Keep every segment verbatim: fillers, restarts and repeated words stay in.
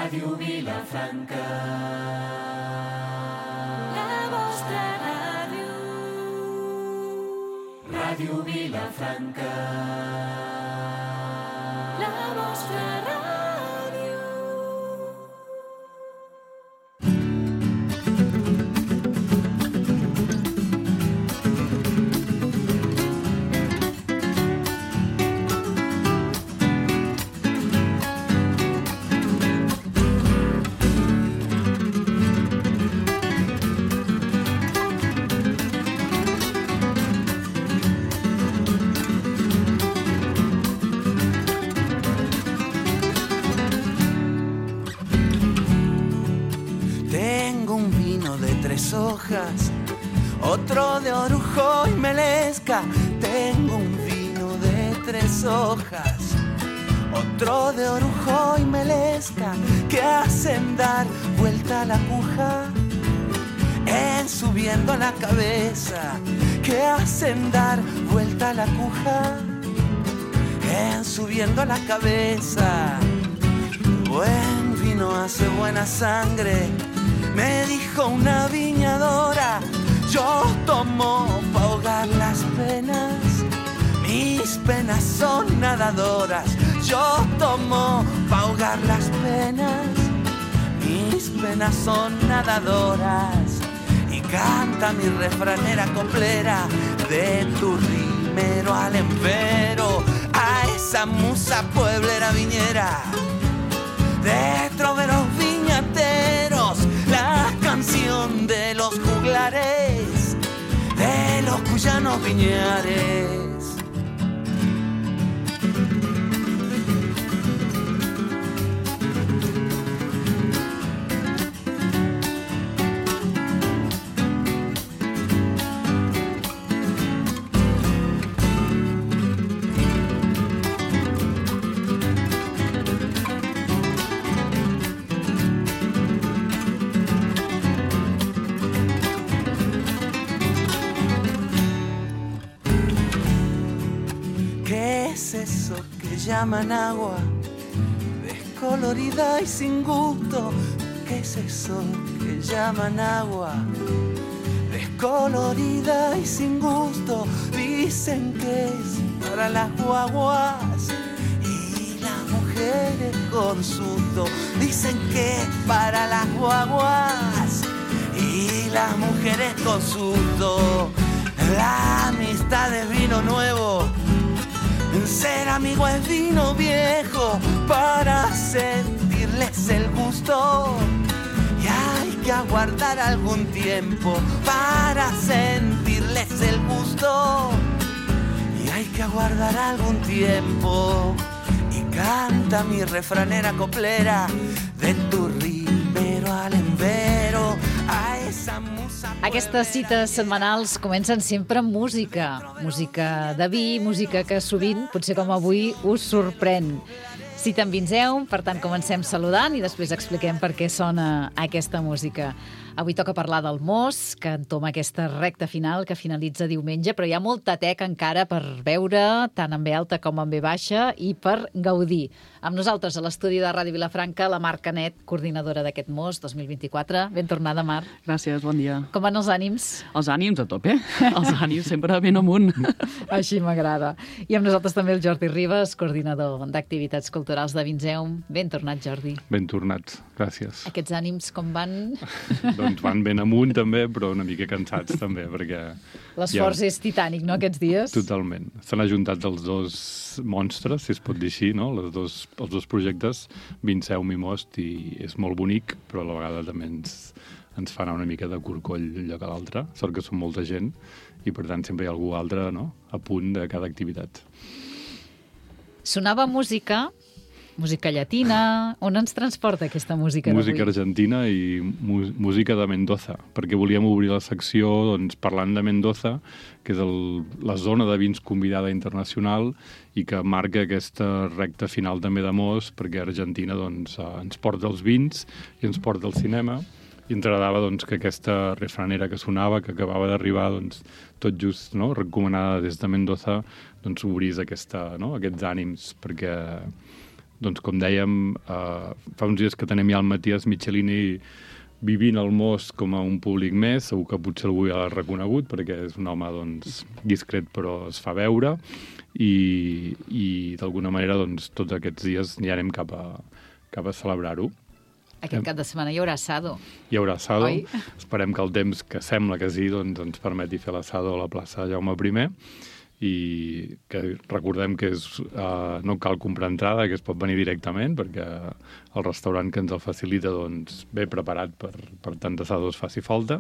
Ràdio Vilafranca. La vostra ràdio. Ràdio Vilafranca. La vostra ràdio. Hojas, otro de orujo y melesca. Tengo un vino de tres hojas, otro de orujo y melesca, que hacen dar vuelta a la aguja en subiendo la cabeza, que hacen dar vuelta a la aguja en subiendo la cabeza. Buen vino hace buena sangre, me dijo una viñadora. Yo tomo pa' ahogar las penas, mis penas son nadadoras. Yo tomo pa' ahogar las penas, mis penas son nadadoras. Y canta mi refranera coplera, de tu rimero al empero, a esa musa pueblera viñera, de troveros viñateros, la canción de los juglares, de los cuyanos viñares. Llaman agua, descolorida y sin gusto. ¿Qué es eso que llaman agua? Descolorida y sin gusto. Dicen que es para las guaguas y las mujeres con susto. Dicen que es para las guaguas y las mujeres con susto. La amistad es vino nuevo, ser amigo es vino viejo, para sentirles el gusto. Y hay que aguardar algún tiempo para sentirles el gusto. Y hay que aguardar algún tiempo. Y canta mi refranera coplera, de tu rimero al embero, a esa musa. Aquestes cites setmanals comencen sempre amb música. Música de vi, música que sovint, potser com avui, us sorprèn. Cita amb Vinzeu, per tant comencem saludant i després expliquem per què sona aquesta música. Avui toca parlar del Mos, que entoma aquesta recta final que finalitza diumenge, però hi ha molta teca encara per veure, tant en ve alta com en ve baixa, i per gaudir. Amb nosaltres a l'estudi de Ràdio Vilafranca, la Mar Canet, coordinadora d'aquest Mos dos mil vint-i-quatre. Ben tornada, Mar. Gràcies, bon dia. Com van els ànims? Els ànims a tope, els ànims sempre ben amunt. Així m'agrada. I amb nosaltres també el Jordi Ribas, coordinador d'activitats culturals de Vinzeum. Ben tornat, Jordi. Ben tornats, gràcies. Aquests ànims com van? Doncs van ben amunt també, però una mica cansats també, perquè... L'esforç ja... és titànic, no, aquests dies? Totalment. S'han ajuntat els dos monstres, si es pot dir així, no? Les dos, els dos projectes, Vinzeum i Most, i és molt bonic, però a la vegada també ens, ens fa anar una mica de corcoll un lloc a l'altre. Sort que som molta gent i, per tant, sempre hi ha algú altre, no?, a punt de cada activitat. Sonava música... Música llatina... On ens transporta aquesta música d'avui? Música argentina i música de Mendoza, perquè volíem obrir la secció doncs, parlant de Mendoza, que és el, la zona de vins convidada internacional i que marca aquesta recta final també de Mos, perquè Argentina doncs, ens porta els vins i ens porta el cinema, i ens agradava doncs, que aquesta refranera que sonava, que acabava d'arribar doncs, tot just, no?, recomanada des de Mendoza, doncs obrís aquesta, no?, aquests ànims, perquè doncs com dèiem, eh, fa uns dies que tenim ja el Matías Michelini vivint al Most com a un públic més, segur que potser algú ja l'ha reconegut perquè és un home doncs, discret però es fa veure i, i d'alguna manera doncs, tots aquests dies ja anem cap a, cap a celebrar-ho. Aquest cap de setmana hi haurà assado. Hi haurà assado. Oi? Esperem que el temps, que sembla que sí, doncs, ens permeti fer l'assado a la plaça Jaume primer i que recordem que és, uh, no cal comprar entrada, que es pot venir directament perquè el restaurant que ens el facilita doncs, ve preparat per, per tant assados faci falta.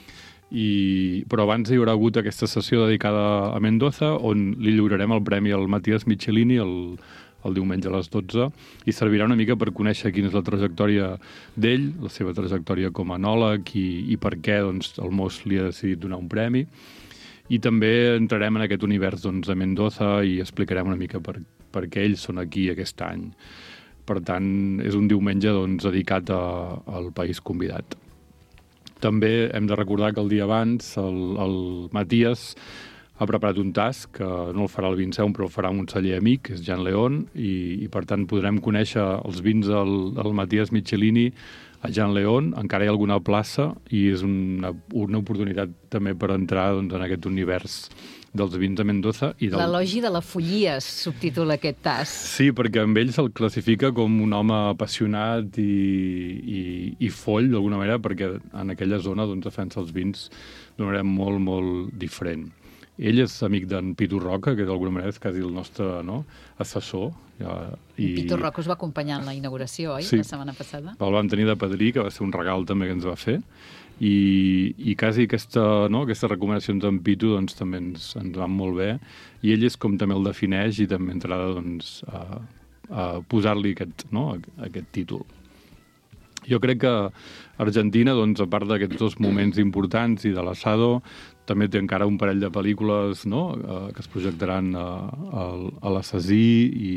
I, però abans hi haurà hagut aquesta sessió dedicada a Mendoza on li lliurarem el premi al Matías Michelini el, el diumenge a les dotze i servirà una mica per conèixer quina és la trajectòria d'ell, la seva trajectòria com a enòleg i, i per què doncs, el Most li ha decidit donar un premi. I també entrarem en aquest univers doncs, de Mendoza i explicarem una mica per, per què ells són aquí aquest any. Per tant, és un diumenge doncs, dedicat a, al país convidat. També hem de recordar que el dia abans el, el Matías ha preparat un tas que no el farà el Vinceum, però el farà un celler amic, que és Jan León, i, i per tant podrem conèixer els vins del, del Matías Michelini a Jan León, encara hi ha alguna plaça i és una, una oportunitat també per entrar doncs, en aquest univers dels vins de Mendoza. I del... L'elogi de la follia es subtitula aquest tas. Sí, perquè amb ell se'l classifica com un home apassionat i, i, i foll, d'alguna manera, perquè en aquella zona doncs, defensa els vins d'una manera molt, molt diferent. Ell és amic d'en Pitu Roca, que d'alguna manera és quasi el nostre no, assessor. Ja, i... Pitu Roca us va acompanyar en la inauguració, oi? Sí. La setmana passada. El vam tenir de padrí, que va ser un regal també que ens va fer. I, i quasi aquesta, no, aquestes recomanacions d'en Pitu doncs, també ens, ens van molt bé. I ell és com també el defineix i també entrarà doncs, a, a posar-li aquest, no, aquest títol. Jo crec que Argentina, doncs, a part d'aquests dos moments importants i de l'assado, també té encara un parell de pel·lícules no? eh, que es projectaran a, a, a l'Assasí i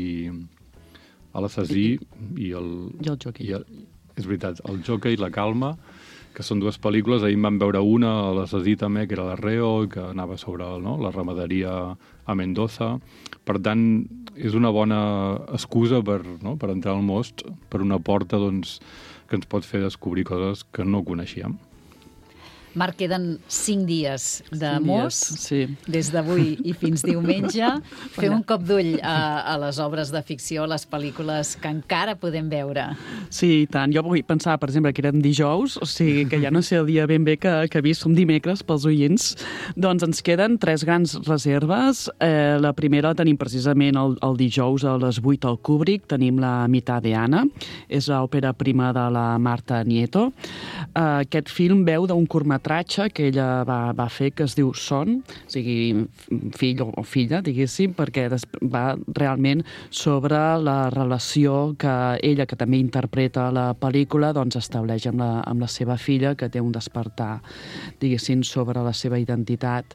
a l'Assasí i el... I el Jockey. I el, és veritat, el Jockey i la Calma, que són dues pel·lícules. Ahir en vam veure una, a l'Assasí també, que era la Reo, que anava sobre no? la ramaderia a Mendoza. Per tant, és una bona excusa per, no? per entrar al Most, per una porta doncs, que ens pot fer descobrir coses que no coneixíem. Marc, queden cinc dies de Cinc Most, dies, sí. des d'avui i fins diumenge. Fer un cop d'ull a, a les obres de ficció, les pel·lícules que encara podem veure. Sí, i tant. Jo vull pensar, per exemple, que eren dijous, o sigui, que ja no sé el dia ben bé que, que he vist, som dimecres pels oients. Doncs ens queden tres grans reserves. Eh, la primera la tenim precisament el, el dijous a les vuit al Kubrick. Tenim La mitad de Ana. És l'òpera prima de la Marta Nieto. Eh, aquest film veu d'un curtmetratge que ella va, va fer, que es diu Son, o sigui, fill o filla, diguéssim, perquè va realment sobre la relació que ella, que també interpreta la pel·lícula, doncs estableix amb la, amb la seva filla, que té un despertar, diguéssim, sobre la seva identitat,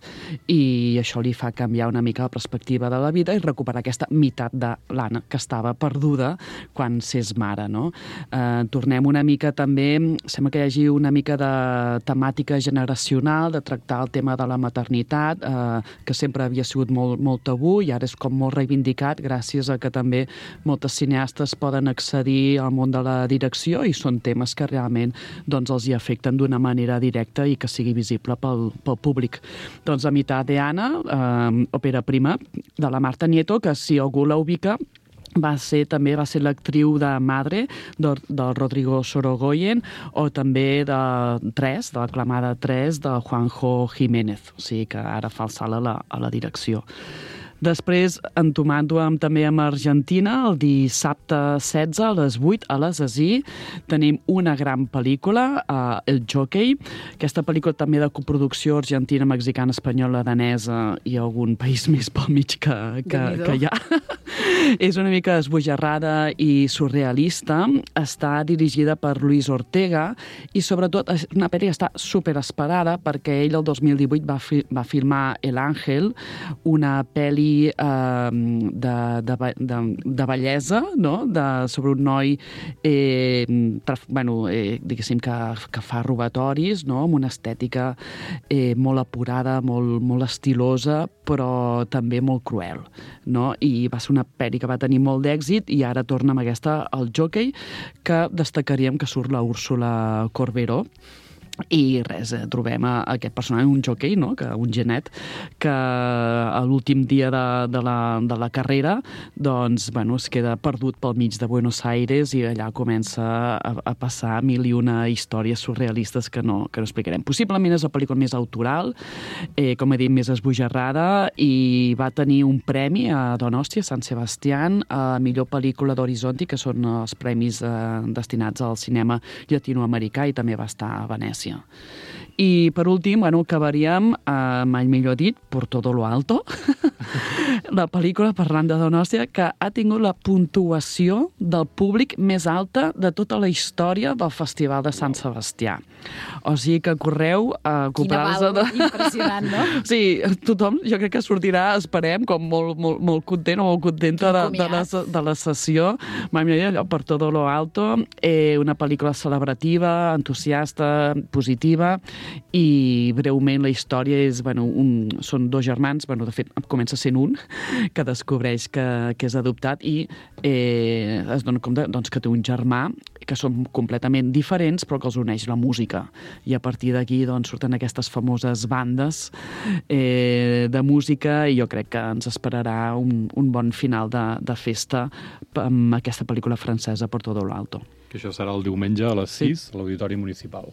i això li fa canviar una mica la perspectiva de la vida i recuperar aquesta meitat de l'Anna, que estava perduda quan s'és mare, no? Eh, tornem una mica també, sembla que hi hagi una mica de temàtica generacional, de tractar el tema de la maternitat, eh, que sempre havia sigut molt, molt tabú i ara és com molt reivindicat gràcies a que també moltes cineastes poden accedir al món de la direcció i són temes que realment doncs, els hi afecten d'una manera directa i que sigui visible pel, pel públic. Doncs La mitad de Ana, eh, òpera prima de la Marta Nieto, que si algú la ubica, va ser, també va ser l'actriu de Madre, del, del Rodrigo Sorogoyen, o també de Tres, de l'aclamada Tres, de Juanjo Jiménez. O sigui que ara fa el salt a la, a la direcció. Després, entomant-ho amb, també amb Argentina, el dissabte setze a les vuit a l'Assasí, tenim una gran pel·lícula, uh, El Jockey. Aquesta pel·lícula també de coproducció argentina, mexicana, espanyola, danesa i algun país més pel mig que, que, que hi ha. És una mica esbojarrada i surrealista. Està dirigida per Luis Ortega i, sobretot, és una pel·li que està superesperada perquè ell el dos mil divuit va, fi va filmar El Ángel, una pel·li pel·li eh, de, de, de, de bellesa, no? De, sobre un noi eh, traf, bueno, eh, diguéssim que, que fa robatoris, no? Amb una estètica eh, molt apurada, molt, molt estilosa, però també molt cruel, no? I va ser una pel·li que va tenir molt d'èxit i ara torna amb aquesta, el Jockey, que destacaríem que surt la Úrsula Corberó. I res, eh, trobem a, a aquest personatge, un jockey, no? Que, un genet, que a l'últim dia de, de, la, de la carrera doncs, bueno, es queda perdut pel mig de Buenos Aires i allà comença a, a passar mil i una històries surrealistes que no, que no explicarem. Possiblement és la pel·lícula més autoral, eh, com he dit, més esbojarrada, i va tenir un premi a Donòstia, Sant Sebastián, a millor pel·lícula d'Horizonti, que són els premis eh, destinats al cinema llatinoamericà, i també va estar a Venècia. I per últim, bueno, acabaríem, eh, mai millor dit, Por todo lo alto, la pel·lícula parlant de Donòstia, que ha tingut la puntuació del públic més alta de tota la història del Festival de Sant Sebastià. O sigui que correu a comprar-los... Quina val, impressionant, no? Sí, tothom, jo crec que sortirà, esperem, com molt, molt, molt content o molt contenta de, de, la, de la sessió. Mai millor allò, Por todo lo alto, eh, una pel·lícula celebrativa, entusiasta, positiva, i breument la història és, bueno, un, són dos germans, bueno, de fet comença sent un, que descobreix que, que és adoptat i eh, es dona compte doncs, que té un germà, que són completament diferents però que els uneix la música, i a partir d'aquí doncs, surten aquestes famoses bandes eh, de música, i jo crec que ens esperarà un, un bon final de, de festa amb aquesta pel·lícula francesa Por todo lo alto. Que això serà el diumenge a les sis, sí, a l'Auditori Municipal.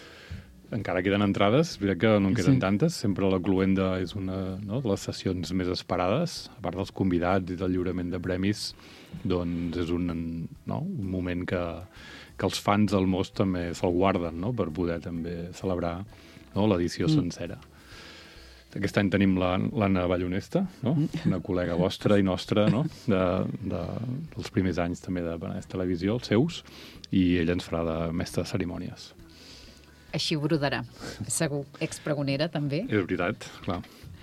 Encara queden entrades, és veritat que no en queden sí. tantes, sempre la Cluenda és una, no, de les sessions més esperades, a part dels convidats i del lliurament de premis, doncs és un, no, un moment que, que els fans del Mos també se'l guarden, no?, per poder també celebrar, no, l'edició mm. sencera. Aquest any tenim l'Anna Ballonesta, no? Una col·lega vostra i nostra, no? de, de, dels primers anys també de Penedès Televisió, els seus, i ella ens farà de mestre de cerimònies. Així ho brodarà, segur. Expregonera, també. És veritat, clar.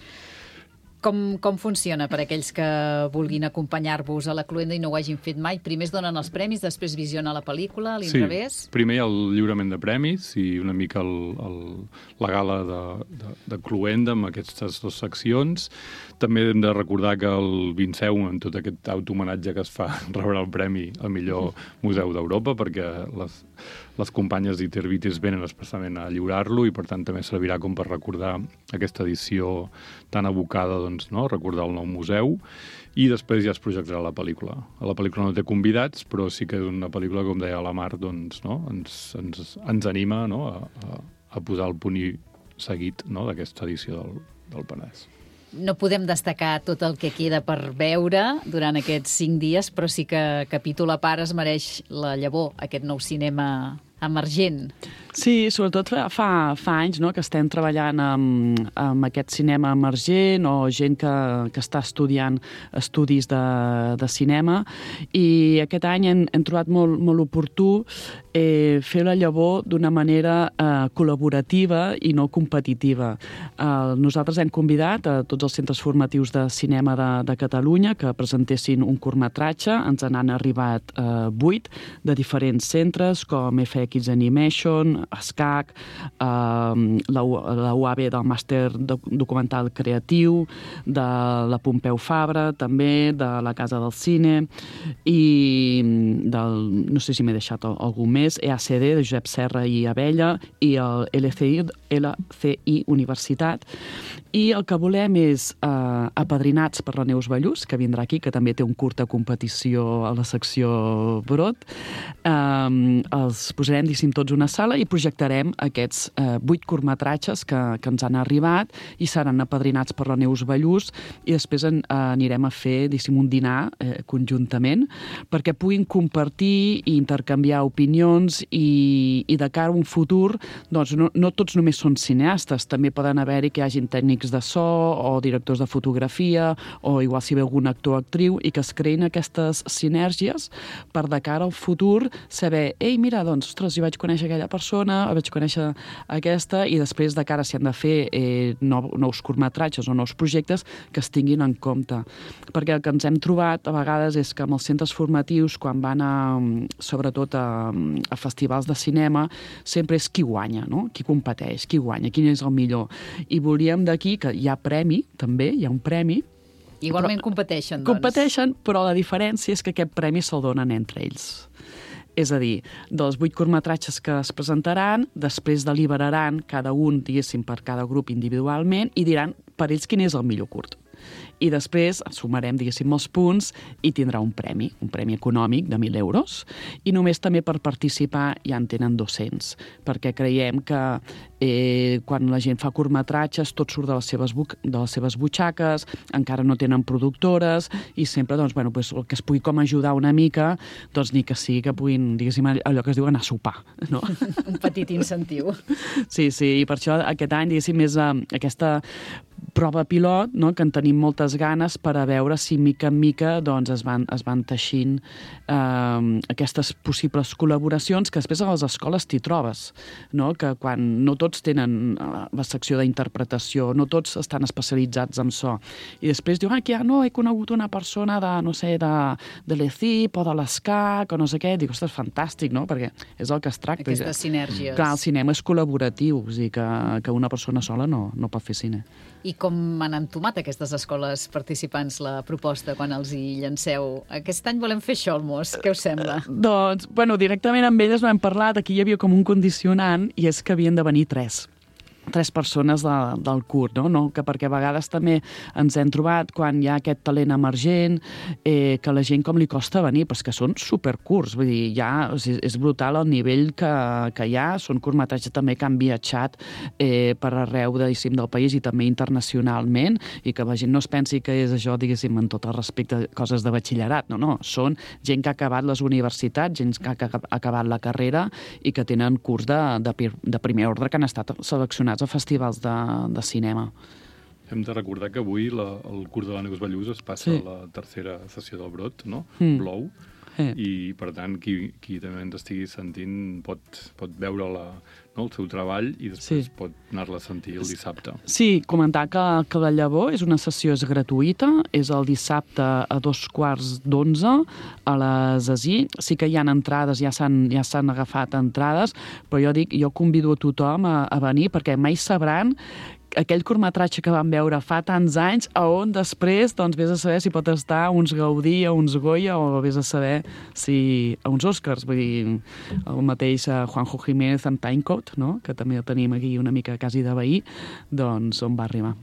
Com, com funciona per aquells que vulguin acompanyar-vos a la Cluenda i no ho hagin fet mai? Primer es donen els premis, després visiona la pel·lícula, a l'inrevés? Sí, primer el lliurament de premis i una mica el, el, la gala de, de, de Cluenda amb aquestes dues seccions. També hem de recordar que el Vinceu, en tot aquest autohomenatge que es fa, rebrà el premi al millor museu d'Europa, perquè les, les companyes d'Itervitis venen especialment a lliurar-lo i, per tant, també servirà com per recordar aquesta edició tan abocada, doncs, no? Recordar el nou museu, i després ja es projectarà la pel·lícula. La pel·lícula no té convidats, però sí que és una pel·lícula, com deia la Mar, doncs, no? ens, ens, ens anima, no? a, a, a posar el punt i seguit, no? d'aquesta edició del, del Penedès. No podem destacar tot el que queda per veure durant aquests cinc dies, però sí que capítol a part es mereix la llavor, aquest nou cinema emergent. Sí, sobretot fa, fa, fa anys, no?, que estem treballant amb, amb aquest cinema emergent o gent que, que està estudiant estudis de, de cinema, i aquest any hem, hem trobat molt, molt oportú eh, fer la llavor d'una manera eh, col·laborativa i no competitiva. Eh, nosaltres hem convidat a tots els centres formatius de cinema de, de Catalunya que presentessin un curtmetratge. Ens n'han arribat eh, vuit de diferents centres, com F X Animation, ESCAC, eh, la, la U A B del Màster Documental Creatiu, de la Pompeu Fabra, també, de la Casa del Cine, i del, no sé si m'he deixat algun més, E A C D, de Josep Serra i Abella, i el L C I, L C I Universitat. I el que volem és eh, apadrinats per la Neus Ballús, que vindrà aquí, que també té un curta competició a la secció Brot. Eh, els posarem, diguéssim, tots una sala i projectarem aquests eh, vuit curtmetratges que, que ens han arribat i seran apadrinats per la Neus Ballús, i després en, eh, anirem a fer, diguéssim, un dinar eh, conjuntament perquè puguin compartir i intercanviar opinions, i, i de cara a un futur, doncs no, no tots només són cineastes, també poden haver-hi que hi hagin tècnics de so o directors de fotografia o igual si ve algun actor o actriu, i que es creïn aquestes sinergies per de cara al futur saber, ei, mira, doncs, ostres, jo vaig conèixer aquella persona persona, vaig conèixer aquesta, i després de cara si han de fer eh, nou, nous curtmetratges o nous projectes que es tinguin en compte. Perquè el que ens hem trobat a vegades és que amb els centres formatius, quan van a, sobretot a, a festivals de cinema, sempre és qui guanya, no? Qui competeix, qui guanya, quin és el millor. I volíem d'aquí, que hi ha premi, també, hi ha un premi. Igualment però, competeixen, doncs. Competeixen, però la diferència és que aquest premi se'l donen entre ells. És a dir, dels vuit curtmetratges que es presentaran, després deliberaran cada un, diguéssim, per cada grup individualment i diran per ells quin és el millor curt. I després sumarem, diguéssim, els punts i tindrà un premi, un premi econòmic de mil euros. I només també per participar ja en tenen dos-cents, perquè creiem que eh, quan la gent fa curtmetratges tot surt de les seves, de les seves butxaques, encara no tenen productores i sempre, doncs, bueno, pues, el que es pugui com ajudar una mica, doncs ni que sigui que puguin, diguéssim, allò que es diu anar a sopar, no? Un petit incentiu. Sí, sí, i per això aquest any, diguéssim, és uh, aquesta prova pilot, no?, que en tenim moltes ganes per a veure si mica en mica doncs, es, van, es van teixint eh, aquestes possibles col·laboracions que després a les escoles t'hi trobes, no?, que quan no tots tenen la secció d'interpretació, no tots estan especialitzats en so, i després diu, ah, que ja no, he conegut una persona de, no sé, de, de l'E C I P o de l'ESCAC o no sé què, dic, ostres, fantàstic, no?, perquè és el que es tracta. Aquestes sinèrgies. Clar, el cinema és col·laboratiu, és dir, que, que una persona sola no, no pot fer cine. I com han entomat aquestes escoles participants la proposta quan els hi llanceu? Aquest any volem fer això, Olmos, què us sembla? Doncs, bueno, directament amb elles no hem parlat, aquí hi havia com un condicionant i és que havien de venir tres. tres persones de, del curt, no? no? Que perquè a vegades també ens hem trobat quan hi ha aquest talent emergent eh, que la gent com li costa venir, però és que són supercurts, vull dir, ja és, és brutal el nivell que, que hi ha, són curtmetratges també que han viatjat eh, per arreu diguéssim, del país i també internacionalment, i que la gent no es pensi que és això, diguéssim, en tot el respecte coses de batxillerat, no, no, són gent que ha acabat les universitats, gent que ha acabat la carrera i que tenen curs de, de, de primer ordre que han estat seleccionats a festivals de, de cinema. Hem de recordar que avui la, el curs de la Neus Ballús es passa sí. a la tercera sessió del Brot, no? Mm. Blou. Eh. I, per tant, qui, qui també ens estigui sentint pot, pot veure la, no, el seu treball i després sí. pot anar-la a sentir el dissabte. Sí, comentar que, que la Llavor és una sessió és gratuïta, és el dissabte a dos quarts d'onze a les A S I. Sí que hi ha entrades, ja s'han ja s'han agafat entrades, però jo dic, jo convido a tothom a, a venir perquè mai sabran aquell curtmetratge que vam veure fa tants anys, a on després, doncs, vés a saber si pot estar a uns Gaudí, a uns Goya, o vés a saber si a uns Oscars. Vull dir, el mateix Juanjo Jiménez en Timecode, no?, que també el tenim aquí una mica quasi de veí, doncs on va arribar.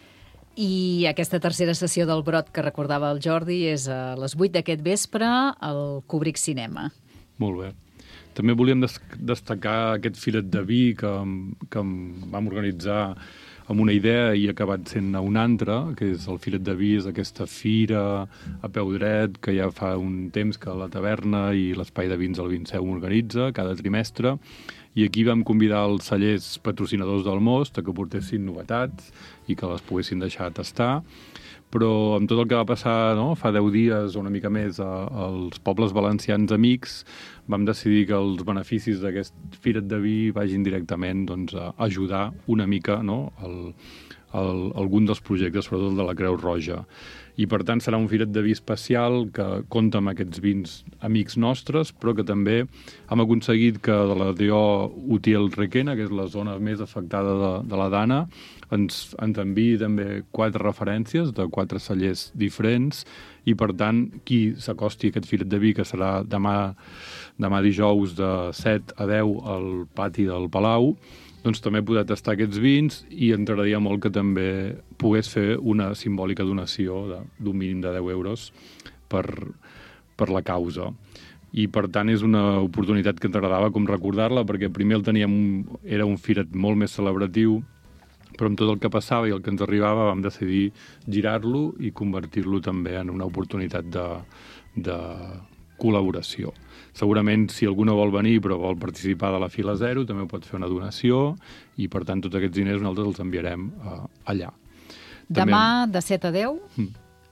I aquesta tercera sessió del Brot que recordava el Jordi és a les vuit d'aquest vespre al Kubrick Cinema. Molt bé. També volíem des destacar aquest filet de vi que, que vam organitzar amb una idea i ha acabat sent una altra, que és el Filet de Vi, és aquesta fira a peu dret que ja fa un temps que la taverna i l'Espai de Vins al Vinceu organitza cada trimestre, i aquí vam convidar els cellers patrocinadors del Most a que portessin novetats i que les poguessin deixar tastar. Però amb tot el que va passar, no?, fa deu dies o una mica més a, als pobles valencians amics, vam decidir que els beneficis d'aquest firet de vi vagin directament, doncs, a ajudar una mica, no?, el, el, algun dels projectes, sobretot de la Creu Roja. I, per tant, serà un firet de vi especial que compta amb aquests vins amics nostres, però que també hem aconseguit que de la D O Utiel Requena, que és la zona més afectada de, de la Dana, ens, ens enviï també quatre referències de quatre cellers diferents, i, per tant, qui s'acosti a aquest filet de vi, que serà demà, demà dijous de set a deu al pati del Palau, doncs també poder tastar aquests vins, i ens agradaria molt que també pogués fer una simbòlica donació d'un mínim de deu euros per, per la causa. I, per tant, és una oportunitat que ens agradava com recordar-la, perquè primer el teníem, era un firet molt més celebratiu, però amb tot el que passava i el que ens arribava vam decidir girar-lo i convertir-lo també en una oportunitat de, de col·laboració. Segurament, si algú no vol venir però vol participar de la fila zero, també pot fer una donació, i, per tant, tots aquests diners nosaltres els enviarem uh, allà. Demà, també... de set a deu? Mm.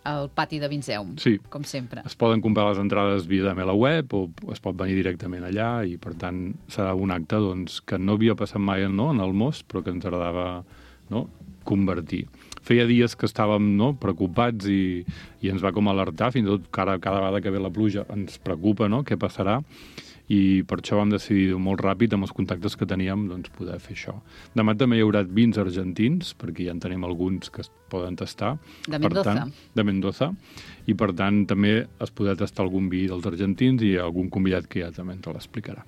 al pati de Vinseum, Sí. com sempre. Es poden comprar les entrades via també a la web o es pot venir directament allà i, per tant, serà un acte doncs, que no havia passat mai no, en el Mos, però que ens agradava no, convertir. Feia dies que estàvem no, preocupats i, i ens va com alertar, fins i tot cada, cada vegada que ve la pluja ens preocupa no, què passarà, i per això vam decidir molt ràpid amb els contactes que teníem doncs, poder fer això. Demà també hi haurà vins argentins, perquè ja en tenim alguns que es poden tastar. De Mendoza. Per tant, de Mendoza. I per tant també es podrà tastar algun vi dels argentins i algun convidat que ja també ens l'explicarà.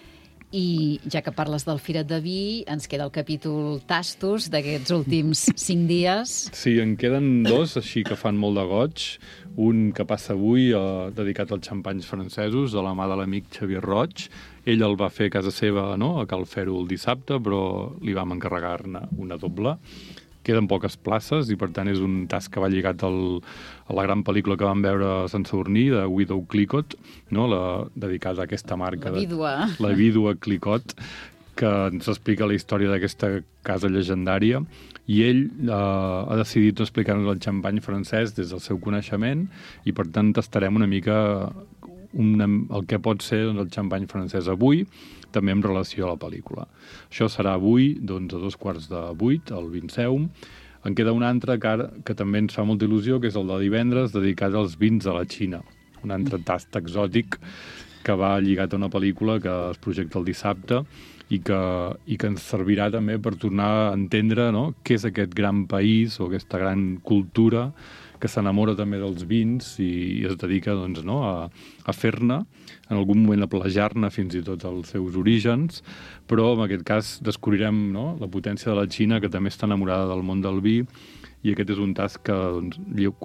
I ja que parles del Firet de Vi, ens queda el capítol tastos d'aquests últims cinc dies. Sí, en queden dos, així que fan molt de goig. Un que passa avui, eh, dedicat als xampanys francesos, de la mà de l'amic Xavier Roig. Ell el va fer a casa seva, no?, a Cal Fer-ho el dissabte, però li vam encarregar-ne una doble. Queden poques places i, per tant, és un tas que va lligat al, a la gran pel·lícula que vam veure a Sant Sadurní, de Widow Clicquot, no? La, dedicada a aquesta marca. La vídua. De, la vídua Clicquot, que ens explica la història d'aquesta casa llegendària. I ell eh, ha decidit explicar-nos el xampany francès des del seu coneixement i, per tant, tastarem una mica una, el que pot ser doncs, el xampany francès avui, també en relació a la pel·lícula. Això serà avui, doncs, a dos quarts de vuit, al Vinseum. En queda un altre que, ara, que també ens fa molta il·lusió, que és el de divendres, dedicat als vins de la Xina. Un altre tast exòtic que va lligat a una pel·lícula que es projecta el dissabte i que, i que ens servirà també per tornar a entendre no, què és aquest gran país o aquesta gran cultura que s'enamora també dels vins i, i es dedica doncs, no, a, a fer-ne, en algun moment a plagiar-ne fins i tot els seus orígens, però en aquest cas descobrirem no, la potència de la Xina, que també està enamorada del món del vi, i aquest és un tas que doncs,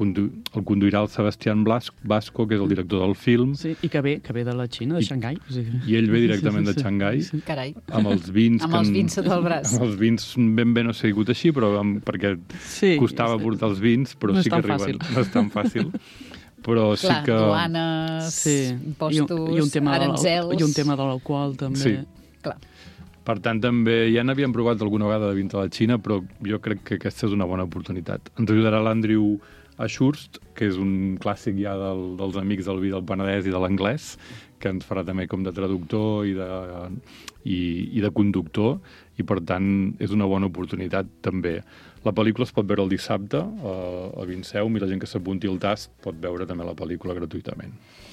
el conduirà el Sebastián Vasco, que és el director del film. Sí, i que ve, que ve de la Xina, de I, Xangai. O sigui. I ell ve directament sí, sí, sí. de Xangai. Sí. Carai. Amb els vins... amb els vins sota el braç. Amb els vins ben bé no s'ha sigut així, però amb, perquè sí, costava sí. portar els vins, però no sí que arriben. Fàcil. No és tan fàcil. Però Clar, sí que... duanes, sí. impostos, I un, i un tema aranzels... I un tema de l'alcohol, també. Sí. Clar. Per tant, també ja n'havíem provat alguna vegada de vins a la Xina, però jo crec que aquesta és una bona oportunitat. Ens ajudarà l'Andrew Ashurst, que és un clàssic ja del, dels amics del vi del Penedès i de l'anglès, que ens farà també com de traductor i de, i, i de conductor, i per tant és una bona oportunitat també. La pel·lícula es pot veure el dissabte a Vinseum i la gent que s'apunti al tast pot veure també la pel·lícula gratuïtament.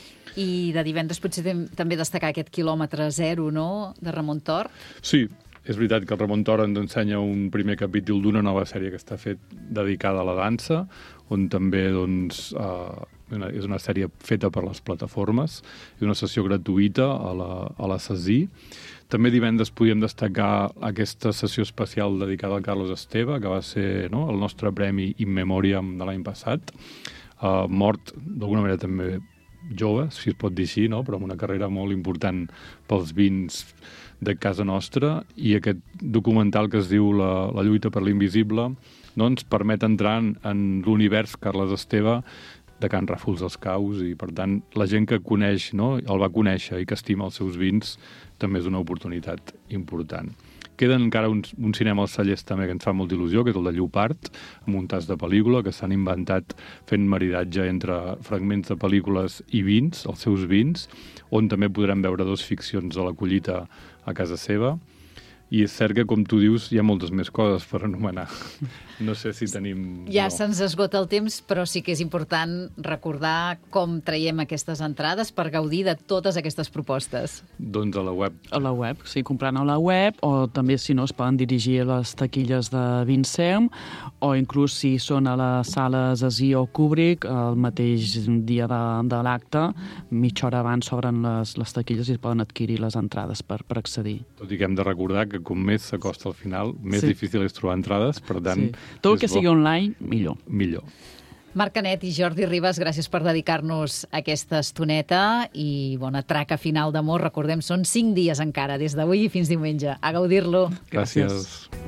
I de divendres potser també destacar aquest quilòmetre zero, no?, de Ramon Tort. Sí, és veritat que el Ramon Tort ens ensenya un primer capítol d'una nova sèrie que està fet dedicada a la dansa, on també doncs, eh, una, és una sèrie feta per les plataformes, i una sessió gratuïta a la, a la C E S I. També divendres podíem destacar aquesta sessió especial dedicada al Carlos Esteve, que va ser no, el nostre premi In Memoriam de l'any passat, eh, mort d'alguna manera també jove, si es pot dir així, no? Però amb una carrera molt important pels vins de casa nostra, i aquest documental que es diu La, la lluita per l'invisible no ens permet entrar en, en l'univers Carles Esteve de Can Ràfols dels Caus, i per tant la gent que coneix, no? El va conèixer i que estima els seus vins també és una oportunitat important. Queden encara uns, un cinema als cellers també que ens fa molta il·lusió, que és el de Llopart, amb un tas de pel·lícula que s'han inventat fent maridatge entre fragments de pel·lícules i vins, els seus vins, on també podrem veure dos ficcions de la collita a casa seva. I és cert que, com tu dius, hi ha moltes més coses per anomenar. No sé si tenim... Ja no. se'ns esgota el temps, però sí que és important recordar com traiem aquestes entrades per gaudir de totes aquestes propostes. Doncs a la web. A la web, sí, comprant a la web, o també, si no, es poden dirigir a les taquilles de Vinseum, o inclús si són a les sales Así o Kubrick, el mateix dia de, de l'acte, mitja hora abans s'obren les, les taquilles i es poden adquirir les entrades per, per accedir. Tot i que hem de recordar que com més s'acosta al final, més sí. difícil és trobar entrades, per tant... Sí. Tot el que bo. sigui online, millor. Millor. Marc Canet i Jordi Ribas, gràcies per dedicar-nos aquesta estoneta i bona traca final d'amor. Recordem, són cinc dies encara, des d'avui fins diumenge. A gaudir-lo. Gràcies. Gràcies.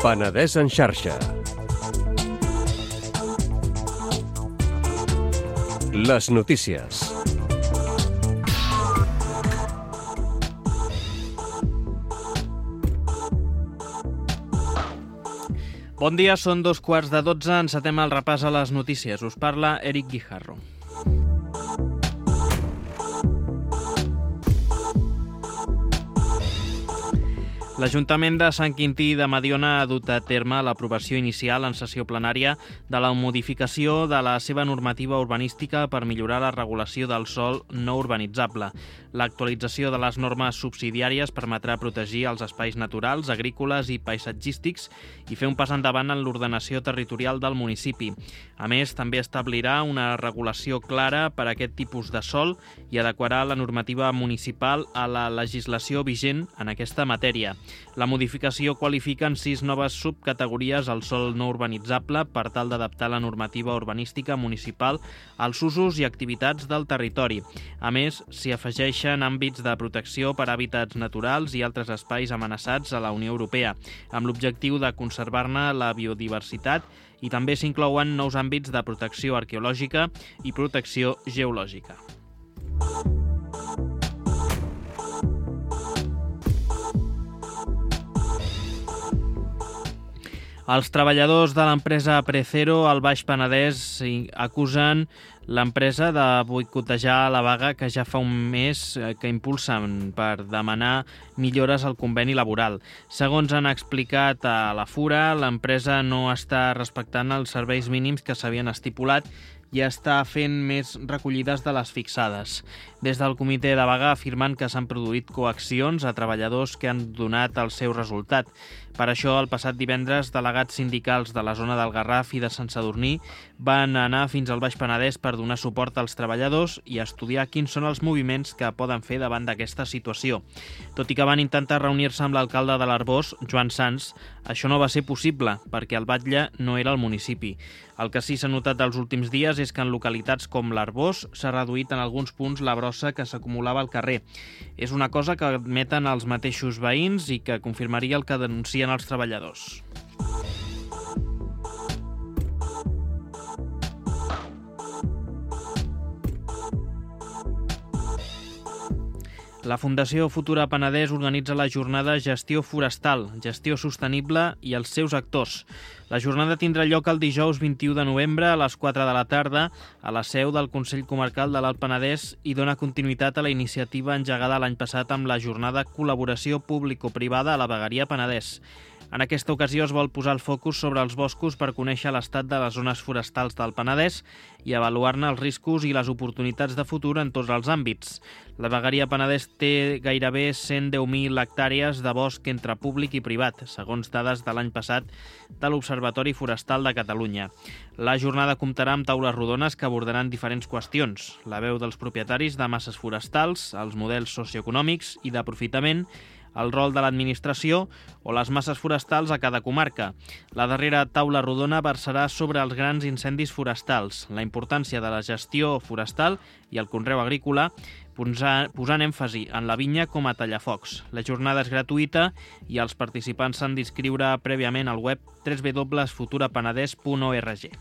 Penedès en xarxa. Les notícies. Bon dia, són dos quarts de dotze, encetem el repàs a les notícies. Us parla Eric Guijarro. L'Ajuntament de Sant Quintí de Mediona ha dut a terme l'aprovació inicial en sessió plenària de la modificació de la seva normativa urbanística per millorar la regulació del sòl no urbanitzable. L'actualització de les normes subsidiàries permetrà protegir els espais naturals, agrícoles i paisatgístics i fer un pas endavant en l'ordenació territorial del municipi. A més, també establirà una regulació clara per a aquest tipus de sòl i adequarà la normativa municipal a la legislació vigent en aquesta matèria. La modificació qualifica en sis noves subcategories al sòl no urbanitzable per tal d'adaptar la normativa urbanística municipal als usos i activitats del territori. A més, s'hi afegeixen àmbits de protecció per hàbitats naturals i altres espais amenaçats a la Unió Europea, amb l'objectiu de conservar-ne la biodiversitat, i també s'inclouen nous àmbits de protecció arqueològica i protecció geològica. Els treballadors de l'empresa Precero al Baix Penedès acusen l'empresa de boicotejar la vaga que ja fa un mes que impulsen per demanar millores al conveni laboral. Segons han explicat a la Fura, l'empresa no està respectant els serveis mínims que s'havien estipulat i està fent més recollides de les fixades. Des del comitè de vaga afirmen que s'han produït coaccions a treballadors que han donat el seu resultat. Per això, el passat divendres, delegats sindicals de la zona del Garraf i de Sant Sadurní van anar fins al Baix Penedès per donar suport als treballadors i estudiar quins són els moviments que poden fer davant d'aquesta situació. Tot i que van intentar reunir-se amb l'alcalde de l'Arboç, Joan Sans, això no va ser possible perquè el batlle no era al municipi. El que sí s'ha notat els últims dies és que en localitats com l'Arboç s'ha reduït en alguns punts la brossa que s'acumulava al carrer. És una cosa que admeten els mateixos veïns i que confirmaria el que denuncien els treballadors. La Fundació Futura Penedès organitza la jornada Gestió Forestal, Gestió Sostenible i els seus actors. La jornada tindrà lloc el dijous vint-i-u de novembre a les quatre de la tarda a la seu del Consell Comarcal de l'Alt Penedès i dona continuïtat a la iniciativa engegada l'any passat amb la jornada Col·laboració Público-Privada a la Vegueria Penedès. En aquesta ocasió es vol posar el focus sobre els boscos per conèixer l'estat de les zones forestals del Penedès i avaluar-ne els riscos i les oportunitats de futur en tots els àmbits. La Vegueria Penedès té gairebé cent deu mil hectàrees de bosc entre públic i privat, segons dades de l'any passat de l'Observatori Forestal de Catalunya. La jornada comptarà amb taules rodones que abordaran diferents qüestions: la veu dels propietaris de masses forestals, els models socioeconòmics i d'aprofitament, el rol de l'administració o les masses forestals a cada comarca. La darrera taula rodona versarà sobre els grans incendis forestals, la importància de la gestió forestal i el conreu agrícola, posant èmfasi en la vinya com a tallafocs. La jornada és gratuïta i els participants s'han d'inscriure prèviament al web w w w punt futura penedès punt org.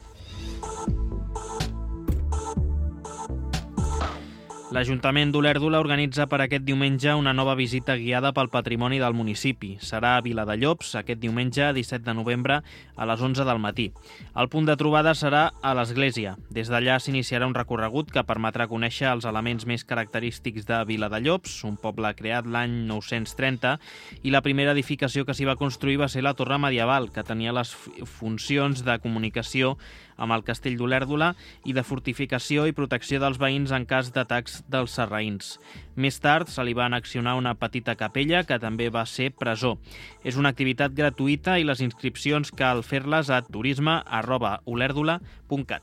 L'Ajuntament d'Olèrdola organitza per aquest diumenge una nova visita guiada pel patrimoni del municipi. Serà a Viladallops aquest diumenge, disset de novembre, a les onze del matí. El punt de trobada serà a l'església. Des d'allà s'iniciarà un recorregut que permetrà conèixer els elements més característics de Viladallops, un poble creat l'any nou-cents trenta, i la primera edificació que s'hi va construir va ser la torre medieval, que tenia les funcions de comunicació amb el castell d'Olèrdola i de fortificació i protecció dels veïns en cas d'atacs dels sarraïns. Més tard se li va annexionar una petita capella que també va ser presó. És una activitat gratuïta i les inscripcions cal fer-les a turisme arroba olèrdola punt cat.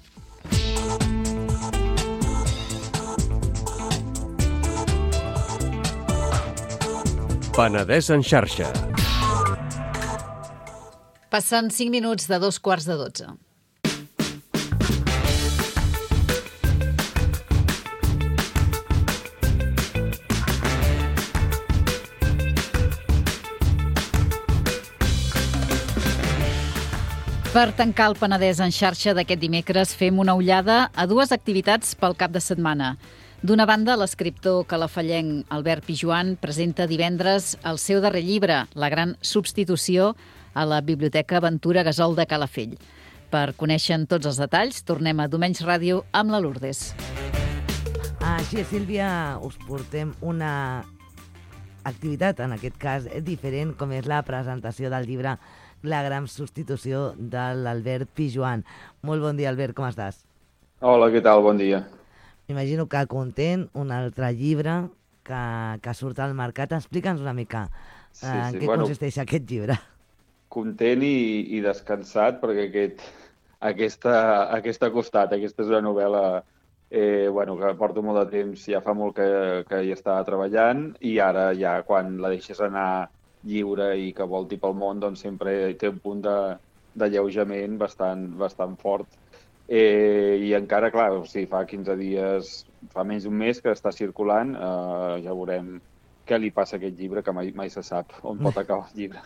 Penedès en xarxa. Passen cinc minuts de dos quarts de dotze. Per tancar el Penedès en xarxa d'aquest dimecres, fem una ullada a dues activitats pel cap de setmana. D'una banda, l'escriptor calafallenc Albert Pijoan presenta divendres el seu darrer llibre, La gran substitució, a la Biblioteca Ventura Gasol de Calafell. Per conèixer tots els detalls, tornem a Domenys Ràdio amb la Lourdes. Així és, Sílvia, us portem una activitat, en aquest cas diferent, com és la presentació del llibre La gran substitució de l'Albert Pijoan. Molt bon dia, Albert, com estàs? Hola, què tal? Bon dia. M'imagino que content, un altre llibre que, que surt al mercat. Explica'ns una mica Sí, en sí, què bueno, consisteix aquest llibre. content i, i descansat perquè aquest, aquesta, aquesta ha costat. Aquesta és una novel·la eh, bueno, que porto molt de temps, ja fa molt que, que hi estava treballant i ara ja quan la deixes anar lliure i que volti pel món, doncs sempre té un punt de, de lleujament bastant, bastant fort. Eh, I encara, clar, o sigui, fa quinze dies, fa menys d'un mes que està circulant, eh, ja veurem què li passa a aquest llibre, que mai, mai se sap on pot acabar el llibre.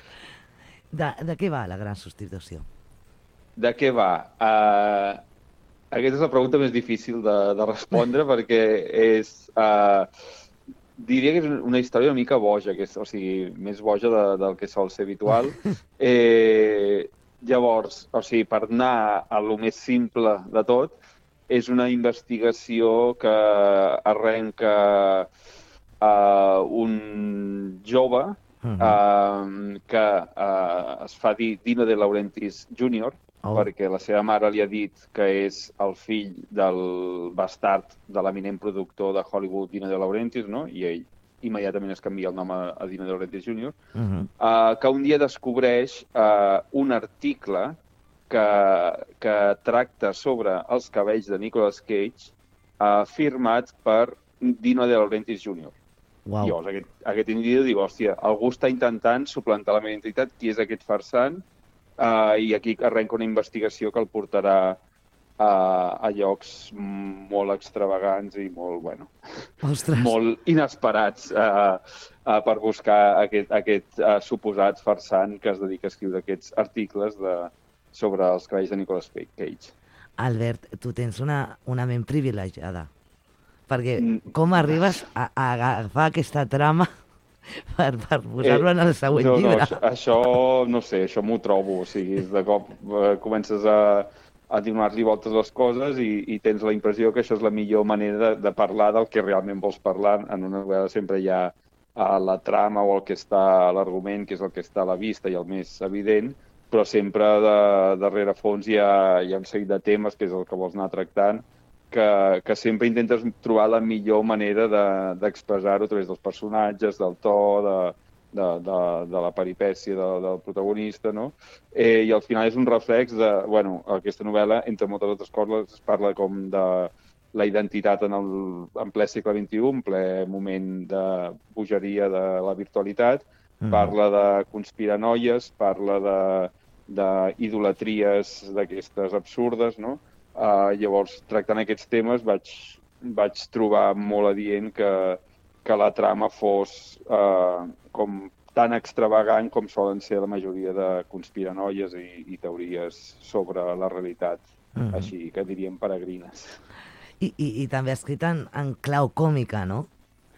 De, de què va la gran substitució? De què va? Uh, aquesta és la pregunta més difícil de, de respondre perquè és... Uh, diria que és una història una mica boja, que és, o sigui, més boja de, del que sol ser habitual. Eh, llavors, o sigui, per anar a lo més simple de tot, és una investigació que arrenca uh, un jove uh-huh. uh, que uh, es fa dir Dino De Laurentiis júnior, oh. perquè la seva mare li ha dit que és el fill del bastard de l'eminent productor de Hollywood, Dino De Laurentiis, no? I ell immediatament es canvia el nom a, a Dino De Laurentiis júnior, uh-huh. uh, que un dia descobreix uh, un article que, que tracta sobre els cabells de Nicolas Cage uh, firmat per Dino De Laurentiis júnior Wow. Llavors, aquest, aquest individu diu, hòstia, algú està intentant suplantar la meva identitat, qui és aquest farsant? Uh, I aquí arrenca una investigació que el portarà a, a llocs molt extravagants i molt, bueno, Ostres. molt inesperats uh, uh, per buscar aquest, aquest uh, suposat farsant que es dedica a escriure aquests articles de, sobre els cabells de Nicolas Cage. Albert, tu tens una, una ment privilegiada, perquè com arribes a, a agafar aquesta trama per, per posar-lo en el següent no, llibre? No, això, això, no sé, això m'ho trobo. O sigui, de cop eh, comences a, a donar-li voltes a les coses i, i tens la impressió que això és la millor manera de, de parlar del que realment vols parlar. En una novel·la sempre hi ha a la trama o el que està a l'argument, que és el que està a la vista i el més evident, però sempre de, darrere fons hi ha, hi ha un seguit de temes, que és el que vols anar tractant, que, que sempre intentes trobar la millor manera d'expressar-ho de, a través dels personatges, del to, de, de, de, de la peripècia de, del protagonista, no? Eh, I al final és un reflex de... Bueno, aquesta novel·la, entre moltes altres coses, parla com de la identitat en, el, en ple segle vint-i-u, en ple moment de bogeria de la virtualitat, mm. parla de conspiranoies, parla de, de idolatries d'aquestes absurdes, no? Uh, llavors, tractant aquests temes, vaig, vaig trobar molt adient que, que la trama fos uh, com tan extravagant com solen ser la majoria de conspiranoies i, i teories sobre la realitat, uh-huh. així que diríem peregrines. I, i, i també escrit en, en clau còmica, no?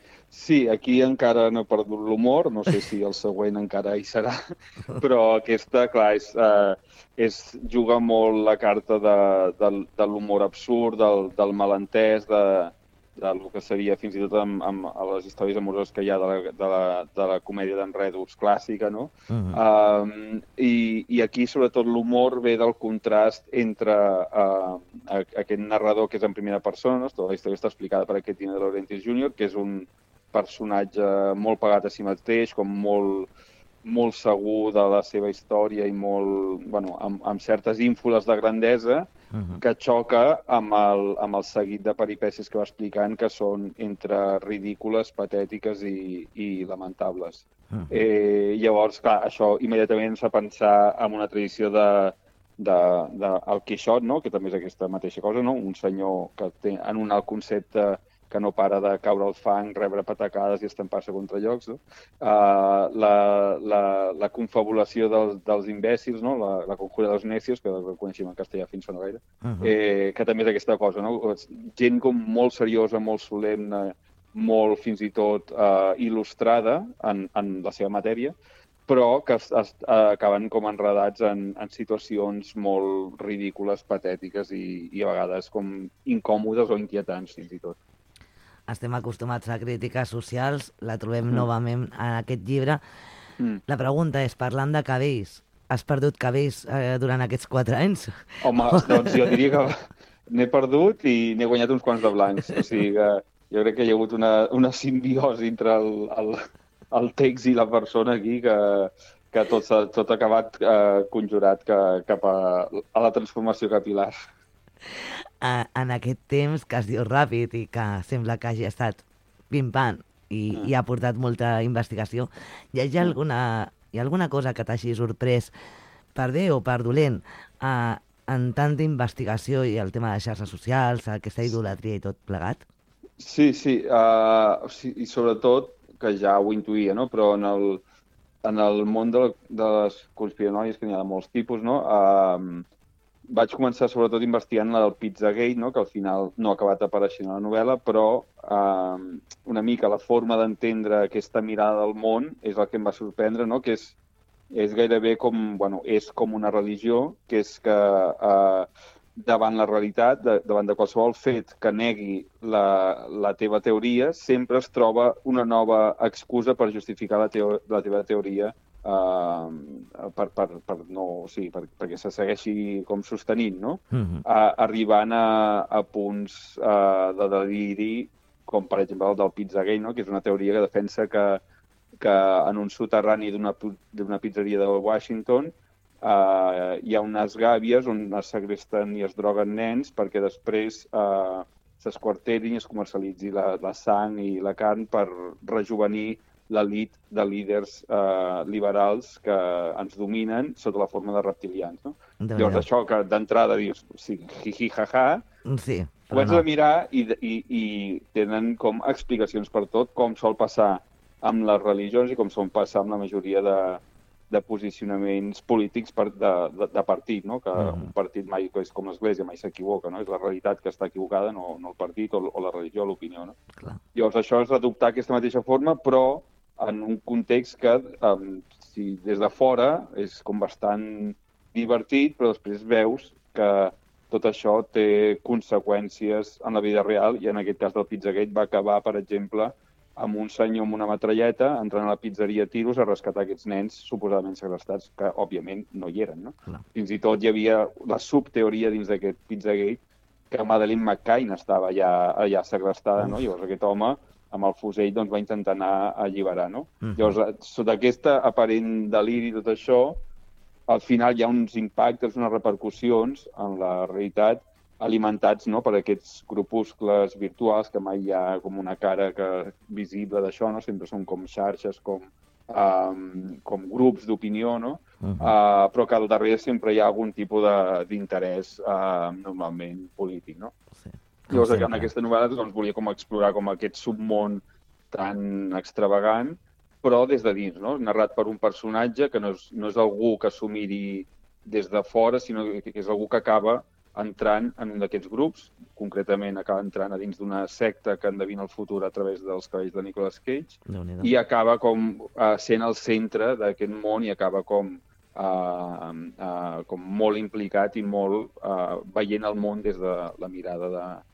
Sí, aquí encara no he perdut l'humor, no sé si el següent encara hi serà, però aquesta, clar, és, uh, és juga molt la carta de, de, de l'humor absurd, del, del malentès, de, del que seria fins i tot amb, amb les històries amoroses que hi ha de la, de la, de la comèdia d'enredos clàssica, no? Uh-huh. um, i, I aquí, sobretot, l'humor ve del contrast entre uh, aquest narrador que és en primera persona, tota la història està explicada per aquest Dino De Laurentiis júnior, que és un personatge molt pagat a si mateix, com molt, molt segur de la seva història i molt, bueno, amb, amb certes ínfoles de grandesa, uh-huh. que xoca amb el, amb el seguit de peripècies que va explicant, que són entre ridícules, patètiques i, i lamentables. Uh-huh. Eh, llavors, clar, això immediatament ens fa pensar en una tradició de, de, de el Quixot, no? Que també és aquesta mateixa cosa, no? Un senyor que té en un alt concepte que no para de caure al fang, rebre patacades i estampar-se contra llocs, no? Uh, la, la, la confabulació dels, dels imbècils, no? La, la conjura dels necios, que ho coneixem en castellà fins fa no gaire, uh -huh. eh, que també és aquesta cosa, no? Gent com molt seriosa, molt solemne, molt fins i tot uh, il·lustrada en, en la seva matèria, però que es, es, acaben com enredats en, en situacions molt ridícules, patètiques i, i a vegades com incòmodes o inquietants, fins i tot. Estem acostumats a crítiques socials, la trobem mm. novament en aquest llibre. Mm. La pregunta és, parlant de cabells, has perdut cabells eh, durant aquests quatre anys? Home, doncs jo diria que n'he perdut i n'he guanyat uns quants de blancs. O sigui que jo crec que hi ha hagut una, una simbiosi entre el... el el text i la persona aquí, que, que tot, tot ha acabat eh, conjurat que, cap a, a la transformació capilar. En aquest temps, que es diu ràpid i que sembla que hagi estat pim-pam i, mm. i ha portat molta investigació, hi ha, alguna, hi ha alguna cosa que t'hagi sorprès, per bé o per dolent, eh, en tanta investigació i el tema de xarxes socials, aquesta idolatria i tot plegat? Sí, sí, uh, sí i sobretot que ja ho intuïa, no? Però en el, en el món de, de les conspiranoies, que n'hi ha de molts tipus, no? Uh, vaig començar sobretot investigant la del Pizzagate, no? Que al final no ha acabat apareixent a la novel·la, però uh, una mica la forma d'entendre aquesta mirada del món és el que em va sorprendre, no? Que és, és gairebé com, bueno, és com una religió, que és que uh, davant la realitat, de, davant de qualsevol fet que negui la, la teva teoria, sempre es troba una nova excusa per justificar la, teo, la teva teoria uh, per, per, per no, o sigui, per, perquè se segueixi com sostenint, no? Uh-huh. uh, arribant a, a punts uh, de deliri, com per exemple el del Pizzagate, no? Que és una teoria que defensa que, que en un soterrani d'una d'una pizzeria de Washington Uh, hi ha unes gàbies on es segresten i es droguen nens perquè després uh, s'esquarterin i es comercialitzi la, la sang i la carn per rejuvenir l'elit de líders uh, liberals que ens dominen sota la forma de reptilians. No? Llavors, això que d'entrada dius, sí, hi-hi, ha-ha, sí, comences no. a mirar i, i, i tenen com explicacions per tot, com sol passar amb les religions i com sol passar amb la majoria de de posicionaments polítics per, de, de, de partit, no? Que mm. un partit mai, que és com l'Església, mai s'equivoca, no? És la realitat que està equivocada, no, no el partit o, o la religió o l'opinió, no? Clar. Llavors això és adoptar aquesta mateixa forma, però en un context que, um, si des de fora, és com bastant divertit, però després veus que tot això té conseqüències en la vida real i en aquest cas del Pizzagate va acabar, per exemple, amb un senyor amb una metralleta entrant a la pizzeria a tiros a rescatar aquests nens suposadament segrestats, que òbviament no hi eren, no? Clar. Fins i tot hi havia la subteoria dins d'aquest Pizzagate que Madeleine McCann estava allà, allà segrestada, no? Llavors aquest home amb el fusell doncs, va intentar anar a alliberar, no? Uh-huh. Llavors, sota aquesta aparent deliri i tot això, al final hi ha uns impactes, unes repercussions en la realitat alimentats, no, per aquests grupuscles virtuals que mai hi ha com una cara que, visible d'això, no? Sempre són com xarxes, com, um, com grups d'opinió, no? Uh-huh. uh, però que al darrere sempre hi ha algun tipus d'interès uh, normalment polític, no? Sí. Llavors, en aquesta novel·la doncs, volia com explorar com aquest submón tan extravagant, però des de dins, no? Narrat per un personatge que no és, no és algú que s'ho miri des de fora, sinó que és algú que acaba entrant en un d'aquests grups, concretament acaba entrant a dins d'una secta que endevina el futur a través dels cabells de Nicolas Cage, i acaba com uh, sent el centre d'aquest món i acaba com, uh, uh, com molt implicat i molt uh, veient el món des de la mirada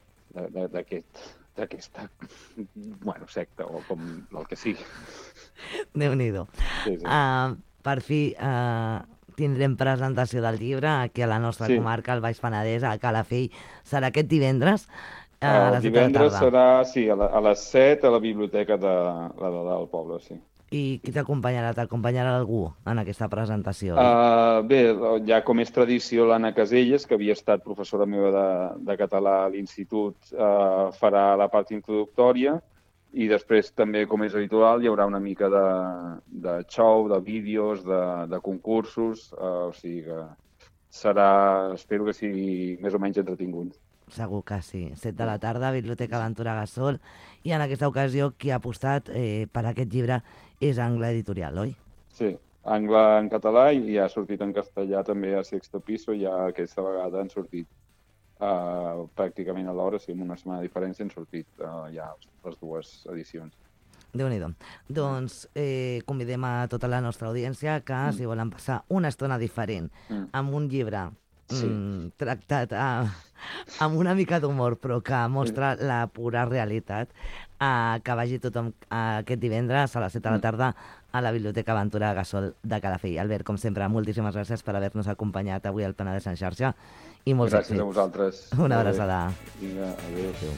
d'aquest d'aquesta bueno, secta o com el que sigui. Déu-n'hi-do. Sí, sí. Uh, per fi, uh, tindrem presentació del llibre aquí a la nostra sí. comarca, al Baix Penedès, a Calafell. Serà aquest divendres? Uh, a les divendres serà, sí, a, la, a les set a la biblioteca de, la de, del poble, sí. I qui t'acompanyarà? T'acompanyarà algú en aquesta presentació? Uh, bé, ja com és tradició, l'Anna Caselles, que havia estat professora meva de, de català a l'institut, uh, farà la part introductòria. I després també, com és habitual, hi haurà una mica de, de show, de vídeos, de, de concursos, uh, o sigui que serà, espero que sigui més o menys entretingut. segur que sí. set de la tarda, Biblioteca Ventura Gasol, i en aquesta ocasió qui ha apostat eh, per aquest llibre és Angle Editorial, oi? Sí, Angle en català i ha sortit en castellà també a Sexto Piso, ja aquesta vegada han sortit uh, pràcticament a l'hora, sí, amb una setmana de diferència han sortit uh, ja les dues edicions. Déu-n'hi-do. Doncs eh, convidem a tota la nostra audiència que, mm. si volen passar una estona diferent mm. amb un llibre sí. mm, tractat a, amb una mica d'humor, però que mostra sí. la pura realitat, eh, que vagi tothom eh, aquest divendres a les set de la tarda a la Biblioteca Ventura Gasol de Calafell. Albert, com sempre, moltíssimes gràcies per haver-nos acompanyat avui al Penedès en xarxa i molts gràcies èxits. a vosaltres. Una abraçada. Vinga, adéu. adéu.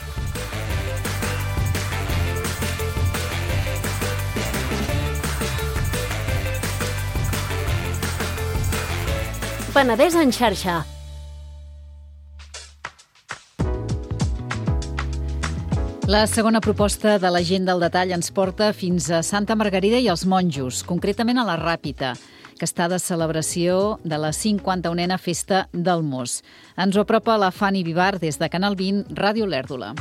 Penedès en xarxa. La segona proposta de la gent del detall ens porta fins a Santa Margarida i els Monjos, concretament a la Ràpita, que està de celebració de la cinquanta-unena Festa del Mos. Ens ho apropa la Fanny Vivar des de Canal vint, Ràdio Lèrdula.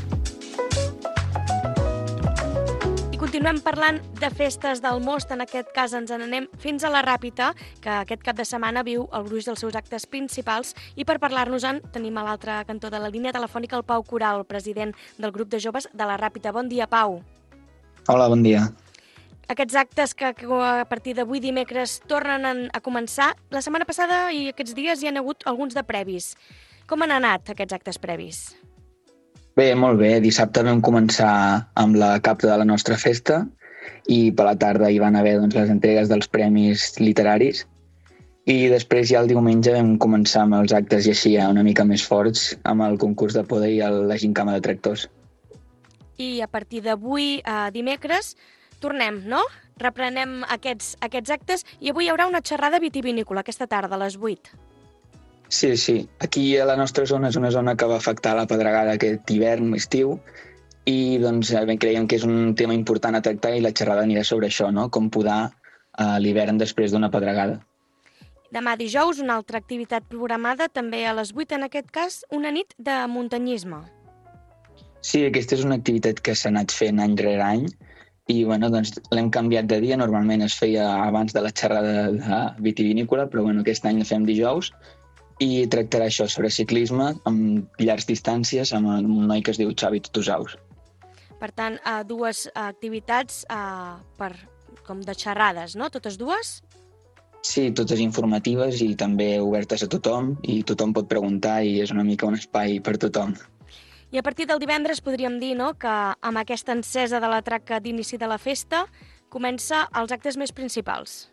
Continuem parlant de festes del Most, en aquest cas ens n'anem fins a la Ràpita, que aquest cap de setmana viu el gruix dels seus actes principals, i per parlar-nos-en tenim a l'altre cantó de la línia telefònica el Pau Coral, president del grup de joves de la Ràpita. Bon dia, Pau. Hola, bon dia. Aquests actes que, que a partir d'avui dimecres tornen a començar, la setmana passada i aquests dies hi han hagut alguns de previs. Com han anat aquests actes previs? Bé, molt bé. Dissabte vam començar amb la capta de la nostra festa i per la tarda hi van haver doncs, les entregues dels premis literaris i després ja el diumenge vam començar amb els actes i així una mica més forts amb el concurs de poder i el, la gincama de tractors. I a partir d'avui, a dimecres, tornem, no? Reprenem aquests, aquests actes i avui hi haurà una xerrada vitivinícola aquesta tarda a les vuit. Sí, sí. Aquí a la nostra zona és una zona que va afectar la pedregada aquest hivern, estiu, i doncs creiem que és un tema important a tractar i la xerrada anirà sobre això, no? Com podar uh, l'hivern després d'una pedregada. Demà dijous, una altra activitat programada, també a les vuit, en aquest cas, una nit de muntanyisme. Sí, aquesta és una activitat que s'ha anat fent any rere any i bueno, doncs, l'hem canviat de dia. Normalment es feia abans de la xerrada de vitivinícola, però bueno, aquest any la fem dijous i tractarà això sobre ciclisme amb llargs distàncies amb un noi que es diu Xavi Tusaus. Per tant, uh, dues uh, activitats uh, per, com de xerrades, no? Totes dues? Sí, totes informatives i també obertes a tothom i tothom pot preguntar i és una mica un espai per tothom. I a partir del divendres podríem dir, no?, que amb aquesta encesa de la traca d'inici de la festa comença els actes més principals.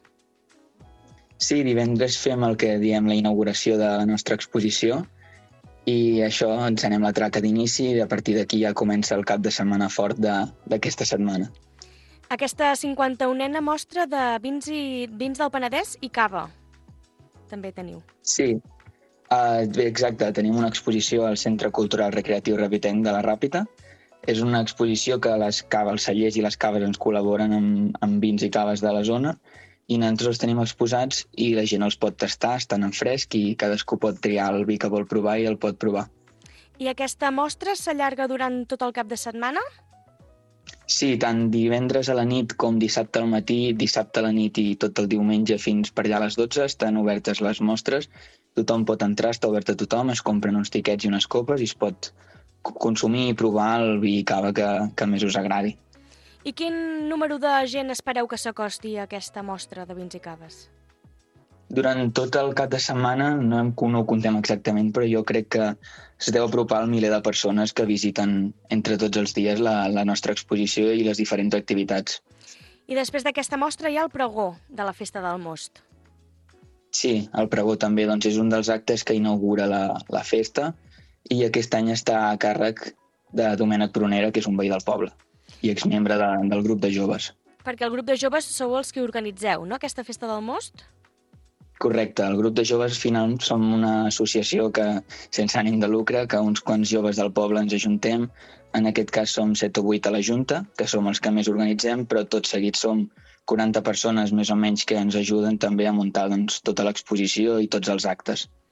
Sí, divendres fem el que diem la inauguració de la nostra exposició i això encenem la traca d'inici i a partir d'aquí ja comença el cap de setmana fort d'aquesta setmana. Aquesta cinquanta-unena mostra de vins, i, vins del Penedès i cava també teniu. Sí, uh, exacte. Tenim una exposició al Centre Cultural Recreatiu Ràpitenc de la Ràpita. És una exposició que les caves, els cellers i les caves ens col·laboren amb, amb vins i caves de la zona i nosaltres els tenim exposats i la gent els pot tastar, estan en fresc i cadascú pot triar el vi que vol provar i el pot provar. I aquesta mostra s'allarga durant tot el cap de setmana? Sí, tant divendres a la nit com dissabte al matí, dissabte a la nit i tot el diumenge fins per allà a les dotze estan obertes les mostres. Tothom pot entrar, està obert a tothom, es compren uns tiquets i unes copes i es pot consumir i provar el vi i cava que, que més us agradi. I quin número de gent espereu que s'acosti a aquesta mostra de vins i caves? Durant tot el cap de setmana, no, no ho contem exactament, però jo crec que es deu apropar al miler de persones que visiten entre tots els dies la, la nostra exposició i les diferents activitats. I després d'aquesta mostra hi ha el pregó de la Festa del Most. Sí, el pregó també doncs, és un dels actes que inaugura la, la festa i aquest any està a càrrec de Domènec Prunera, que és un veí del poble i exmembre de, del grup de joves. Perquè el grup de joves sou els que organitzeu, no?, aquesta Festa del Most? Correcte. El grup de joves final som una associació que sense ànim de lucre, que uns quants joves del poble ens ajuntem. En aquest cas som set o vuit a la Junta, que som els que més organitzem, però tot seguit som quaranta persones més o menys que ens ajuden també a muntar doncs, tota l'exposició i tots els actes.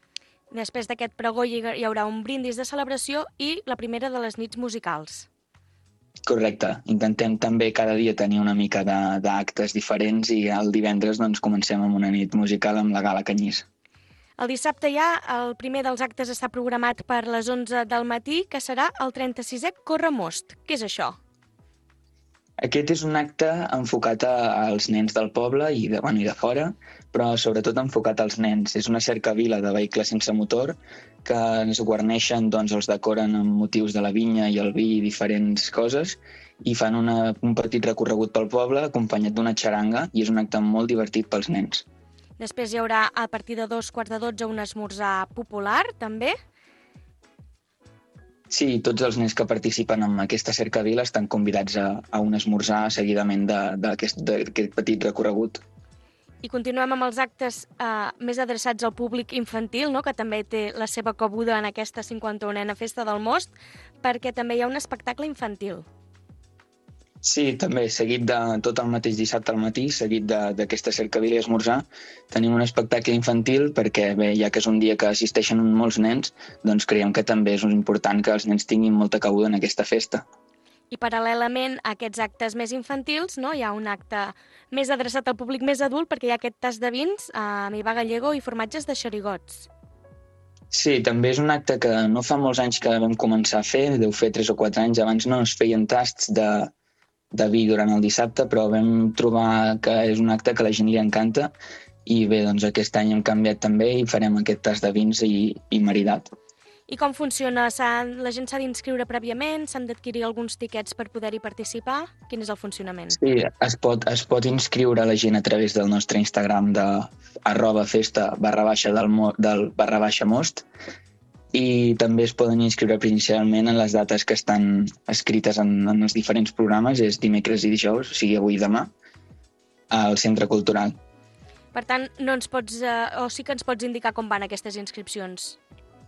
Després d'aquest pregó hi hi haurà un brindis de celebració i la primera de les nits musicals. Correcte. Intentem també cada dia tenir una mica de- d'actes diferents i el divendres doncs, comencem amb una nit musical amb la Gala Canyís. El dissabte ja el primer dels actes està programat per les onze del matí, que serà el trenta-sisè Corremost. Què és això? Aquest és un acte enfocat a- als nens del poble i de, bueno, i de fora, però sobretot enfocat als nens. És una cercavila de vehicles sense motor que ens guarneixen, doncs els decoren amb motius de la vinya i el vi i diferents coses i fan una, un petit recorregut pel poble acompanyat d'una xaranga i és un acte molt divertit pels nens. Després hi haurà a partir de dos quarts de dotze un esmorzar popular, també. Sí, tots els nens que participen en aquesta cercavila estan convidats a, a un esmorzar seguidament de- d'aquest d'aquest petit recorregut. I continuem amb els actes eh, més adreçats al públic infantil, no?, que també té la seva cabuda en aquesta cinquanta-unena Festa del Most, perquè també hi ha un espectacle infantil. Sí, també, seguit de tot el mateix dissabte al matí, seguit de- d'aquesta cercavila i esmorzar, tenim un espectacle infantil perquè, bé, ja que és un dia que assisteixen molts nens, doncs creiem que també és important que els nens tinguin molta cabuda en aquesta festa. I paral·lelament a aquests actes més infantils, no?, hi ha un acte més adreçat al públic més adult perquè hi ha aquest tas de vins amb Iva Gallego i formatges de xerigots. Sí, també és un acte que no fa molts anys que vam començar a fer, deu fer tres o quatre anys, abans no es feien tasts de, de vi durant el dissabte, però vam trobar que és un acte que a la gent li encanta i bé, doncs aquest any hem canviat també i farem aquest tast de vins i, i maridat. I com funciona? S'ha- La gent s'ha d'inscriure prèviament? S'han d'adquirir alguns tiquets per poder-hi participar? Quin és el funcionament? Sí, es pot, es pot inscriure la gent a través del nostre Instagram de arroba festa barra baixa del, mo- del barra baixa most i també es poden inscriure principalment en les dates que estan escrites en, en els diferents programes, és dimecres i dijous, o sigui avui i demà, al Centre Cultural. Per tant, no ens pots, eh, o sí que ens pots indicar com van aquestes inscripcions?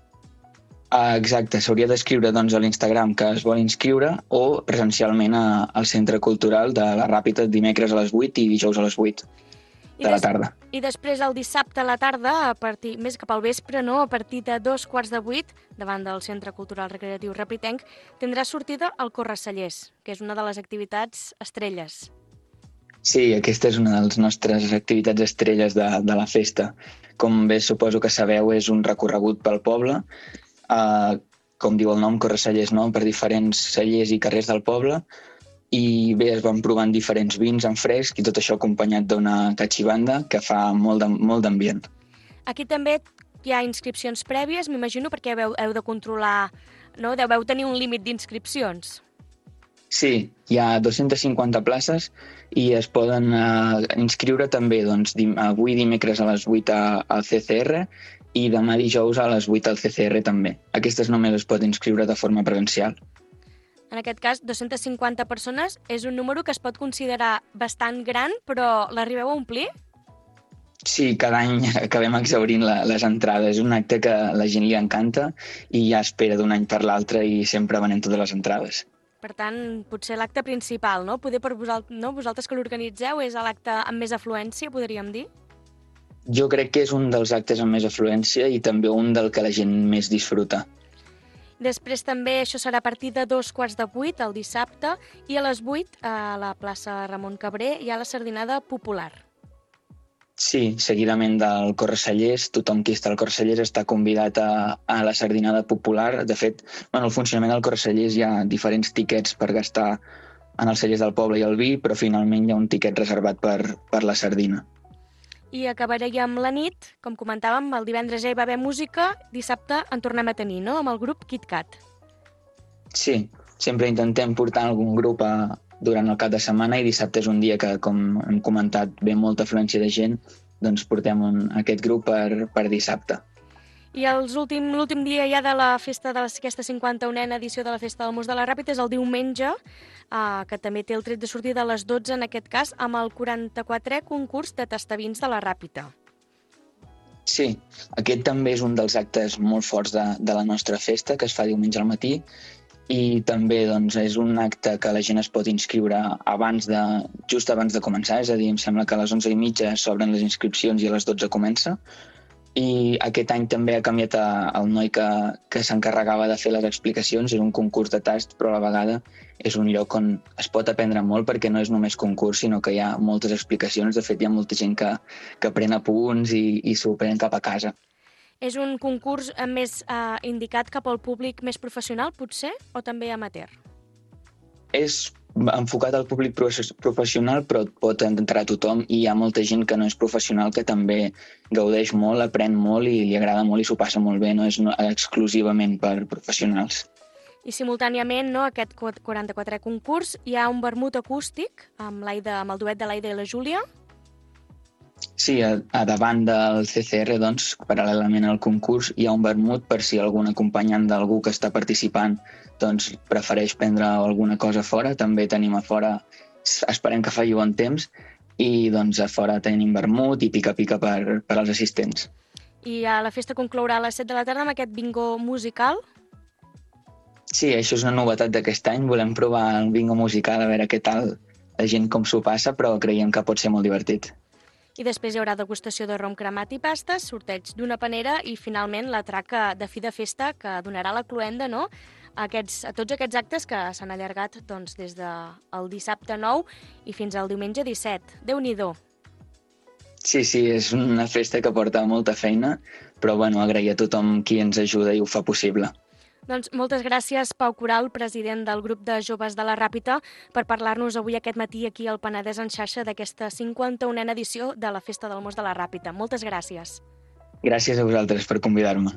Ah, exacte, s'hauria d'escriure doncs, a l'Instagram que es vol inscriure o presencialment a, al Centre Cultural de la Ràpita dimecres a les vuit i dijous a les vuit I de la des- tarda. I després el dissabte a la tarda, a partir, més cap al vespre, no? A partir de dos quarts de vuit, davant del Centre Cultural Recreatiu Rapitenc, tindrà sortida el Correcellers, que és una de les activitats estrelles. Sí, aquesta és una de les nostres activitats estrelles de, de la festa. Com bé suposo que sabeu, és un recorregut pel poble, eh, com diu el nom, Correcellers, no? Per diferents cellers i carrers del poble, i bé, es van provant diferents vins en fresc i tot això acompanyat d'una catxibanda que fa molt de- molt d'ambient. Aquí també hi ha inscripcions prèvies, m'imagino, perquè heu, heu de controlar, no? Deveu tenir un límit d'inscripcions. Sí, hi ha dues-centes cinquanta places i es poden eh, inscriure també doncs, dim avui dimecres a les vuit a, al C C R i demà dijous a les vuit al C C R també. Aquestes només es pot inscriure de forma presencial. En aquest cas, dues-centes cinquanta persones és un número que es pot considerar bastant gran, però l'arribeu a omplir? Sí, cada any acabem exhaurint la, les entrades. És un acte que a la gent li encanta i ja espera d'un any per l'altre i sempre venem totes les entrades. Per tant, potser l'acte principal, no? Poder per vosaltres, no? Vosaltres que l'organitzeu és l'acte amb més afluència, podríem dir? Jo crec que és un dels actes amb més afluència i també un del que la gent més disfruta. Després també això serà a partir de dos quarts de vuit el dissabte i a les vuit a la plaça Ramon Cabré hi ha la sardinada popular. Sí, seguidament del Correcellers, tothom qui està al Correcellers està convidat a, a la sardinada popular. De fet, bueno, al funcionament del Correcellers hi ha diferents tiquets per gastar en els cellers del poble i el vi, però finalment hi ha un tiquet reservat per, per la sardina. I acabarem la nit, com comentàvem, el divendres ja hi va haver música, dissabte en tornem a tenir, no?, amb el grup KitKat. Sí, sempre intentem portar algun grup a, durant el cap de setmana i dissabte és un dia que, com hem comentat, ve molta afluència de gent, doncs portem un, aquest grup per, per dissabte. I l'últim últim dia ja de la festa d'aquesta cinquanta-unena edició de la Festa del Most de la Ràpita és el diumenge, eh, que també té el tret de sortida a les dotze, en aquest cas, amb el quaranta-quatrè concurs de tastavins de la Ràpita. Sí, aquest també és un dels actes molt forts de, de la nostra festa, que es fa diumenge al matí, i també doncs, és un acte que la gent es pot inscriure abans de, just abans de començar, és a dir, em sembla que a les onze i mitja s'obren les inscripcions i a les dotze comença, I aquest any també ha canviat el noi que, que s'encarregava de fer les explicacions. És un concurs de tast, però a la vegada és un lloc on es pot aprendre molt perquè no és només concurs, sinó que hi ha moltes explicacions. De fet, hi ha molta gent que, que pren apunts i, i s'ho pren cap a casa. És un concurs més eh, indicat cap al públic més professional, potser, o també amateur? És enfocat al públic professional, però pot entrar tothom, i hi ha molta gent que no és professional que també gaudeix molt, aprèn molt i li agrada molt i s'ho passa molt bé, no és exclusivament per professionals. I simultàniament, no, aquest quaranta-quatrè concurs, hi ha un vermut acústic amb, l'Aida, amb el duet de l'Aida i la Júlia. Sí, a, a davant del C C R, doncs, paral·lelament al concurs, hi ha un vermut per si algun acompanyant d'algú que està participant doncs, prefereix prendre alguna cosa fora. També tenim a fora, esperem que faci bon temps, i doncs, a fora tenim vermut i pica-pica per, per als assistents. I a la festa conclourà a les set de la tarda amb aquest bingo musical? Sí, això és una novetat d'aquest any. Volem provar el bingo musical, a veure què tal la gent com s'ho passa, però creiem que pot ser molt divertit. I després hi haurà degustació de rom cremat i pastes, sorteig d'una panera i, finalment, la traca de fi de festa que donarà la cloenda, no?, a, aquests, a tots aquests actes que s'han allargat doncs, des del dissabte nou i fins al diumenge disset. Déu-n'hi-do. Sí, sí, és una festa que porta molta feina, però bueno, agrair a tothom qui ens ajuda i ho fa possible. Doncs moltes gràcies, Pau Coral, president del grup de joves de la Ràpita, per parlar-nos avui aquest matí aquí al Penedès en xarxa d'aquesta cinquanta-unena edició de la Festa del Most de la Ràpita. Moltes gràcies. Gràcies a vosaltres per convidar-me.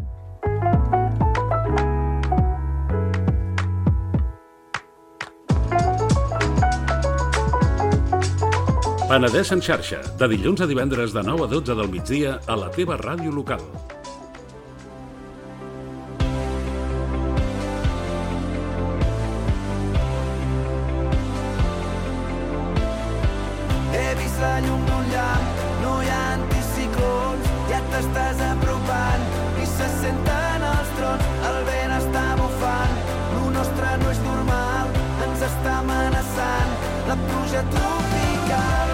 Penedès en xarxa, de dilluns a divendres de nou a dotze del migdia a la teva ràdio local. He vist la llum d'un llamp, no hi ha anticiclons, ja t'estàs apropant i se senten els trons, el vent està bufant, lo nostre no és normal, ens està amenaçant la pluja tropical.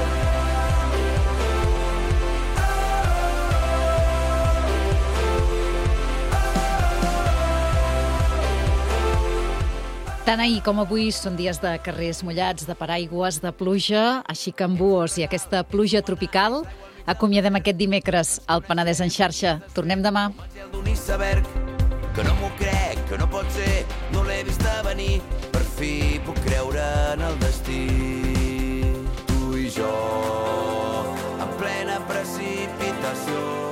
Tant ahir com avui són dies de carrers mullats, de paraigües, de pluja, així que amb buos i aquesta pluja tropical acomiadem aquest dimecres al Penedès en xarxa. Tornem demà. D'un iceberg, que no m'ho crec, que no pot ser, no l'he vist a venir, per fi puc creure en el destí. Tu i jo, en plena precipitació.